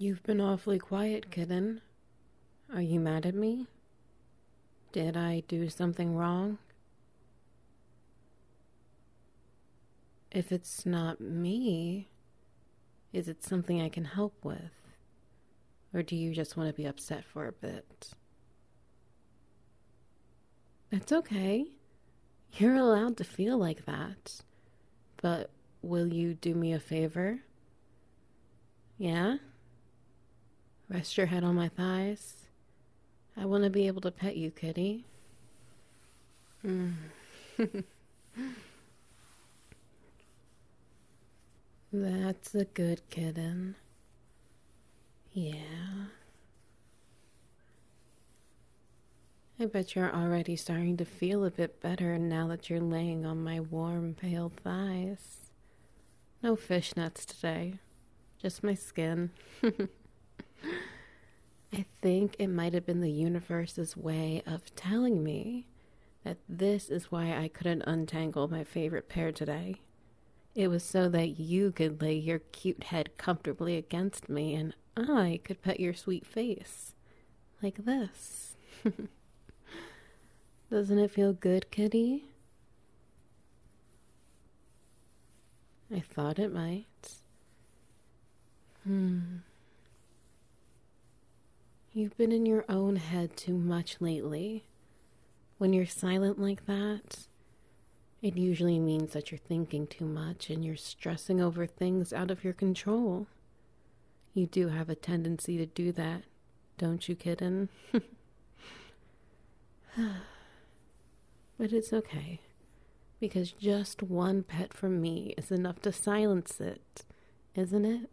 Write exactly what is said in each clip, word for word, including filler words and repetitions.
You've been awfully quiet, kitten. Are you mad at me? Did I do something wrong? If it's not me, is it something I can help with? Or do you just want to be upset for a bit? It's okay. You're allowed to feel like that. But will you do me a favor? Yeah? Rest your head on my thighs. I want to be able to pet you, kitty. Mm. That's a good kitten. Yeah. I bet you're already starting to feel a bit better now that you're laying on my warm, pale thighs. No fishnets today, just my skin. I think it might have been the universe's way of telling me that this is why I couldn't untangle my favorite pair today. It was so that you could lay your cute head comfortably against me and I could pet your sweet face. Like this. Doesn't it feel good, kitty? I thought it might. Hmm. You've been in your own head too much lately. When you're silent like that, it usually means that you're thinking too much and you're stressing over things out of your control. You do have a tendency to do that, don't you, kitten? But it's okay, because just one pet from me is enough to silence it, isn't it?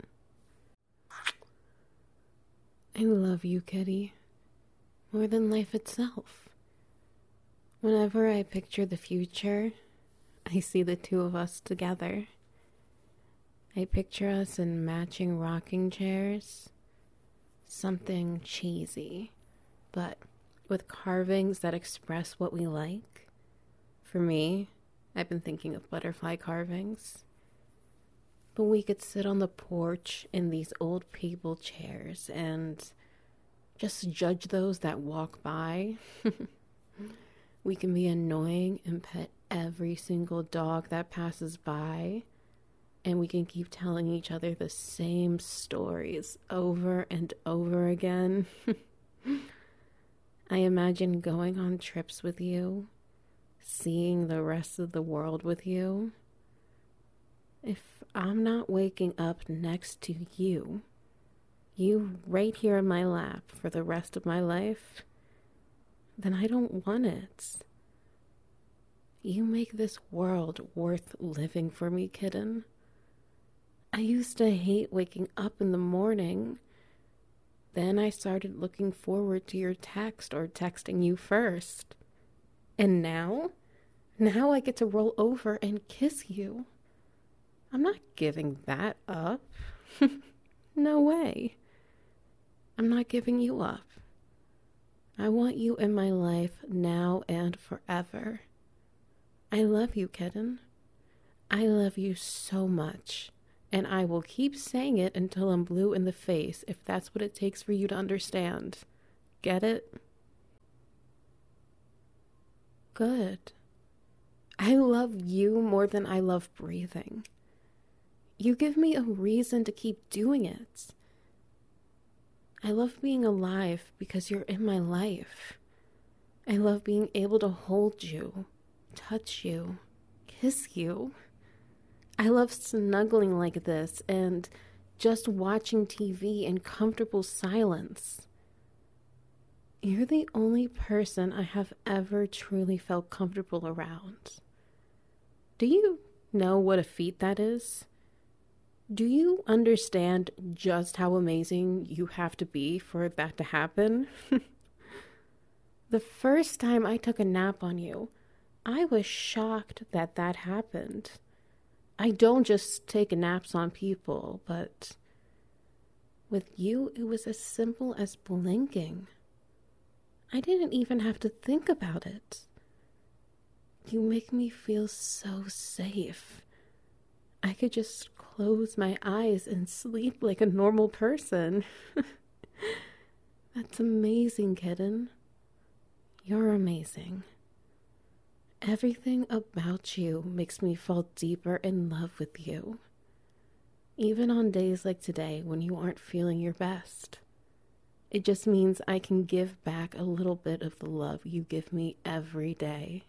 I love you, kitty, more than life itself. Whenever I picture the future, I see the two of us together. I picture us in matching rocking chairs, something cheesy, but with carvings that express what we like. For me, I've been thinking of butterfly carvings. But we could sit on the porch in these old people chairs and just judge those that walk by. We can be annoying and pet every single dog that passes by. And we can keep telling each other the same stories over and over again. I imagine going on trips with you, seeing the rest of the world with you. If I'm not waking up next to you, you right here in my lap for the rest of my life, then I don't want it. You make this world worth living for me, kitten. I used to hate waking up in the morning. Then I started looking forward to your text or texting you first. And now? Now I get to roll over and kiss you. I'm not giving that up. No way. I'm not giving you up. I want you in my life now and forever. I love you, kitten. I love you so much. And I will keep saying it until I'm blue in the face if that's what it takes for you to understand. Get it? Good. I love you more than I love breathing. You give me a reason to keep doing it. I love being alive because you're in my life. I love being able to hold you, touch you, kiss you. I love snuggling like this and just watching T V in comfortable silence. You're the only person I have ever truly felt comfortable around. Do you know what a feat that is? Do you understand just how amazing you have to be for that to happen? The first time I took a nap on you, I was shocked that that happened. I don't just take naps on people, but with you, it was as simple as blinking. I didn't even have to think about it. You make me feel so safe. I could just close my eyes and sleep like a normal person. That's amazing, kitten. You're amazing. Everything about you makes me fall deeper in love with you. Even on days like today when you aren't feeling your best. It just means I can give back a little bit of the love you give me every day.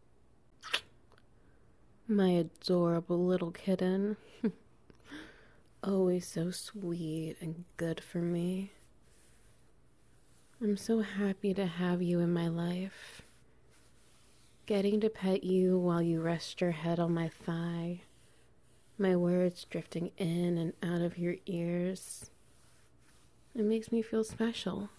My adorable little kitten. Always so sweet and good for me. I'm so happy to have you in my life. Getting to pet you while you rest your head on my thigh. My words drifting in and out of your ears. It makes me feel special.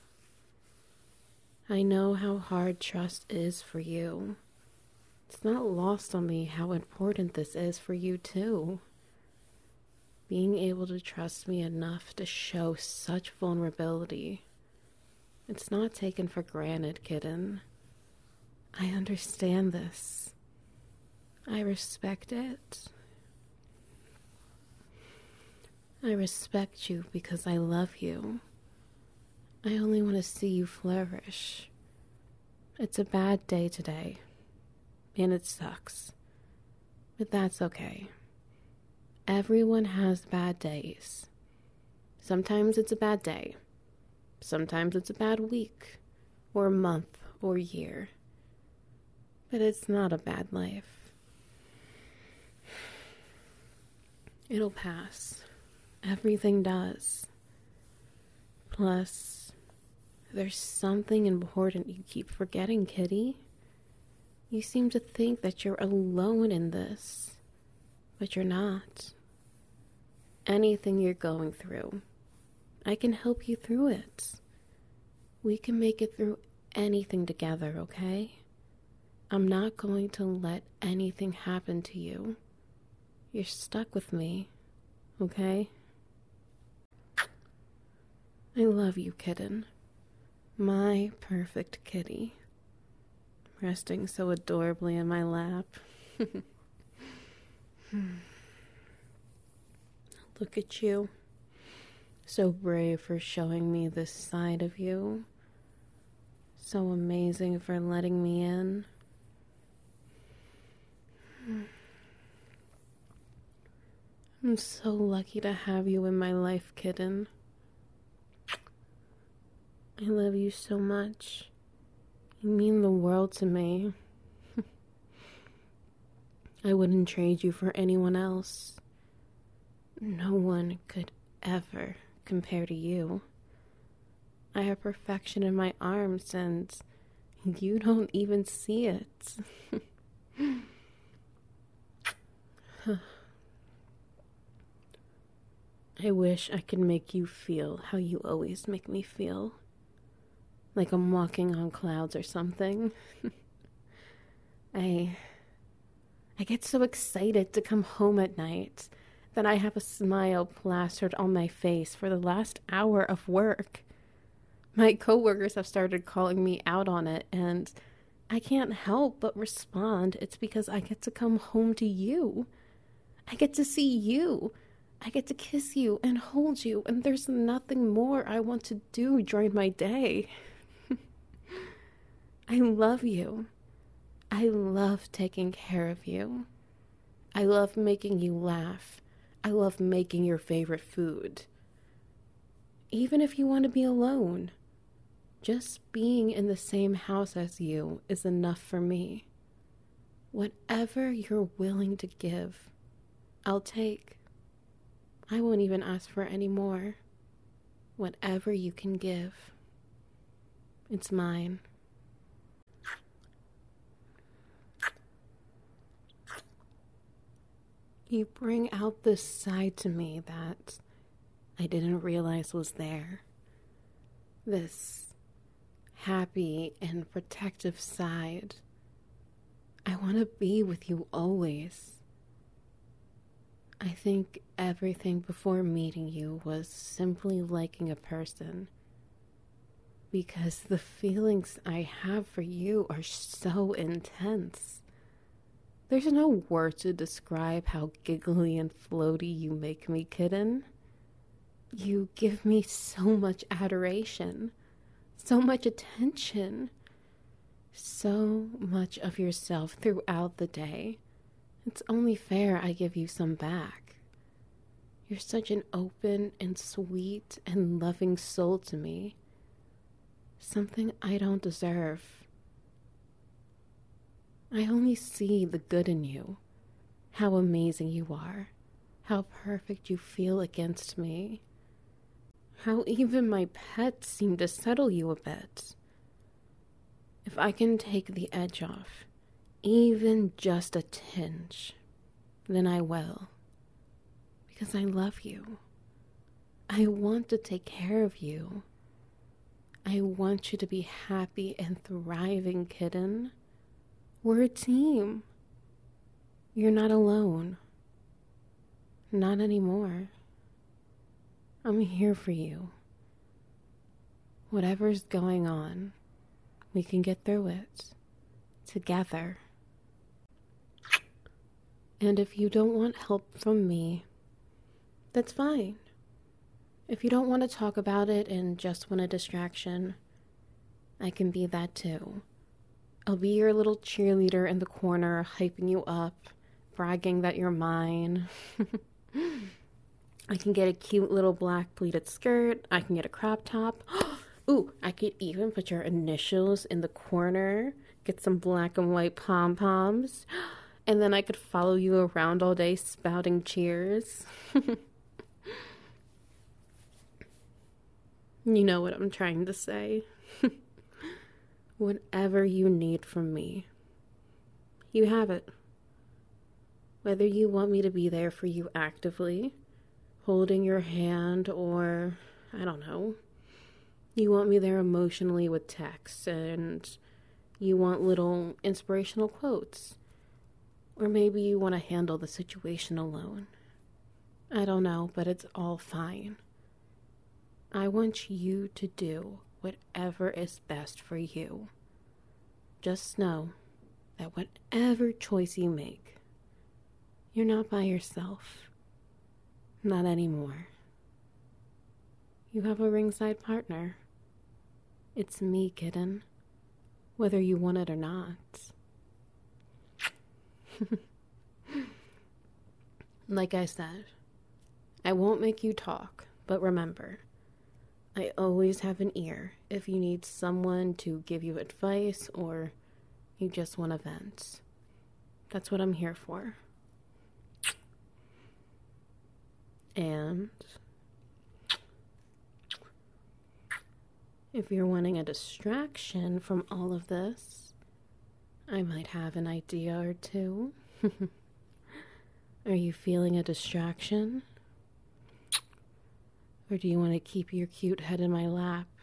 I know how hard trust is for you. It's not lost on me how important this is for you too. Being able to trust me enough to show such vulnerability. It's not taken for granted, kitten. I understand this. I respect it. I respect you because I love you. I only want to see you flourish. It's a bad day today, and it sucks. But that's okay. Everyone has bad days. Sometimes it's a bad day. Sometimes it's a bad week, or month, or year. But it's not a bad life. It'll pass. Everything does. Plus, there's something important you keep forgetting, kitty. You seem to think that you're alone in this, but you're not. Anything you're going through, I can help you through it. We can make it through anything together, okay? I'm not going to let anything happen to you. You're stuck with me, okay? I love you, kitten. My perfect kitty. Resting so adorably in my lap. Look at you. So brave for showing me this side of you. So amazing for letting me in. I'm so lucky to have you in my life, kitten. I love you so much. You mean the world to me. I wouldn't trade you for anyone else. No one could ever compare to you. I have perfection in my arms and you don't even see it. I wish I could make you feel how you always make me feel. Like I'm walking on clouds or something. I I get so excited to come home at night that I have a smile plastered on my face for the last hour of work. My coworkers have started calling me out on it, and I can't help but respond. It's because I get to come home to you. I get to see you. I get to kiss you and hold you, and there's nothing more I want to do during my day. I love you. I love taking care of you. I love making you laugh. I love making your favorite food. Even if you want to be alone, just being in the same house as you is enough for me. Whatever you're willing to give, I'll take. I won't even ask for any more. Whatever you can give, it's mine. You bring out this side to me that I didn't realize was there. This happy and protective side. I want to be with you always. I think everything before meeting you was simply liking a person. Because the feelings I have for you are so intense. There's no word to describe how giggly and floaty you make me, kitten. You give me so much adoration, so much attention, so much of yourself throughout the day. It's only fair I give you some back. You're such an open and sweet and loving soul to me. Something I don't deserve. I only see the good in you, how amazing you are, how perfect you feel against me, how even my pets seem to settle you a bit. If I can take the edge off, even just a tinge, then I will, because I love you. I want to take care of you. I want you to be happy and thriving, kitten. We're a team. You're not alone. Not anymore. I'm here for you. Whatever's going on, we can get through it together. And if you don't want help from me, that's fine. If you don't want to talk about it and just want a distraction, I can be that too. I'll be your little cheerleader in the corner, hyping you up, bragging that you're mine. I can get a cute little black pleated skirt. I can get a crop top. Ooh, I could even put your initials in the corner, get some black and white pom-poms, and then I could follow you around all day spouting cheers. You know what I'm trying to say. Whatever you need from me, you have it. Whether you want me to be there for you actively, holding your hand, or, I don't know, you want me there emotionally with texts, and you want little inspirational quotes, or maybe you want to handle the situation alone. I don't know, but it's all fine. I want you to do whatever is best for you. Just know that whatever choice you make, you're not by yourself. Not anymore. You have a ringside partner. It's me, kitten. Whether you want it or not. Like I said, I won't make you talk, but remember, I always have an ear if you need someone to give you advice or you just want to vent. That's what I'm here for. And if you're wanting a distraction from all of this, I might have an idea or two. Are you feeling a distraction? Or do you want to keep your cute head in my lap